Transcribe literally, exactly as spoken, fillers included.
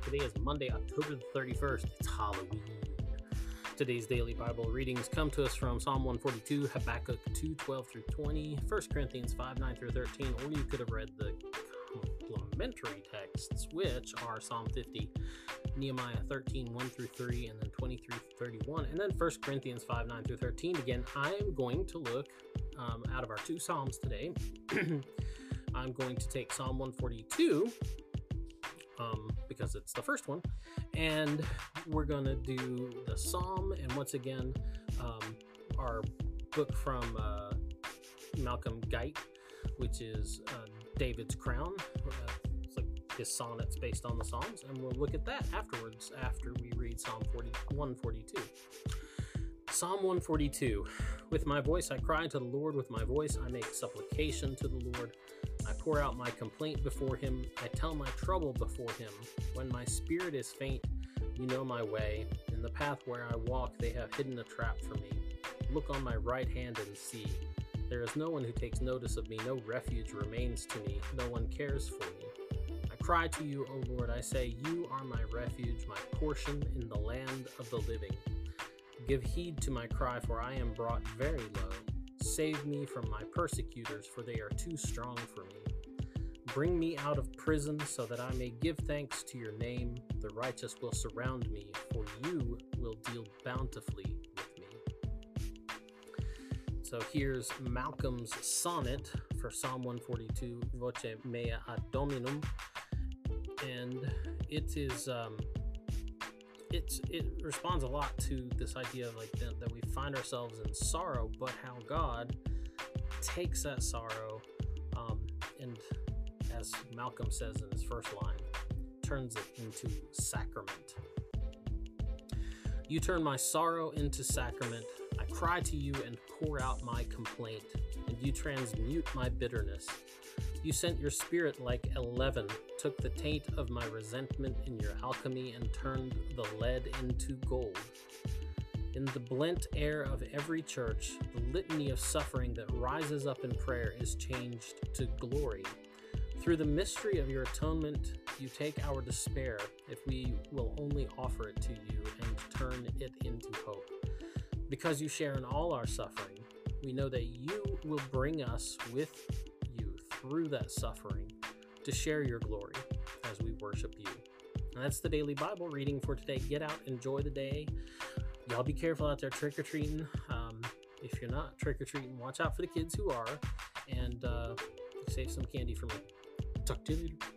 Today is Monday, October the thirty-first. It's Halloween. Today's daily Bible readings come to us from Psalm one forty-two, Habakkuk two, twelve through twenty, First Corinthians five, nine through thirteen, or you could have read the complementary texts, which are Psalm fifty, Nehemiah thirteen, one through three, and then twenty-three through thirty-one, and then First Corinthians five, nine through thirteen. Again, I am going to look um, out of our two Psalms today. I'm going to take Psalm one forty-two, um, because it's the first one, and we're going to do the Psalm, and once again, um, our book from uh, Malcolm Guite, which is uh, David's Crown. Uh, it's like his sonnets based on the Psalms, and we'll look at that afterwards after we read Psalm one forty-two. Psalm one forty-two. With my voice I cry to the Lord, with my voice I make supplication to the Lord. I pour out my complaint before him, I tell my trouble before him. When my spirit is faint, you know my way. In the path where I walk, they have hidden a trap for me. Look on my right hand and see. There is no one who takes notice of me, no refuge remains to me, no one cares for me. I cry to you, O Lord, I say, you are my refuge, my portion in the land of the living. Give heed to my cry, for I am brought very low. Save me from my persecutors, for they are too strong for me. Bring me out of prison, so that I may give thanks to your name. The righteous will surround me, for you will deal bountifully with me. So here's Malcolm's sonnet for Psalm one forty-two, Voce mea ad Dominum, and it is um, it's it responds a lot to this idea of like that, that we find ourselves in sorrow, but how God takes that sorrow um, and, as Malcolm says in his first line, turns it into sacrament. You turn my sorrow into sacrament. I cry to you and pour out my complaint, and you transmute my bitterness. You sent your spirit like a leaven, took the taint of my resentment in your alchemy and turned the lead into gold. In the blent air of every church, the litany of suffering that rises up in prayer is changed to glory. Through the mystery of your atonement, you take our despair, if we will only offer it to you, and turn it into hope. Because you share in all our suffering, we know that you will bring us with you through that suffering to share your glory as we worship you. And that's the daily Bible reading for today. Get out, enjoy the day. Y'all be careful out there trick-or-treating. Um, if you're not trick-or-treating, watch out for the kids who are, and uh, save some candy for me. Talk to you later.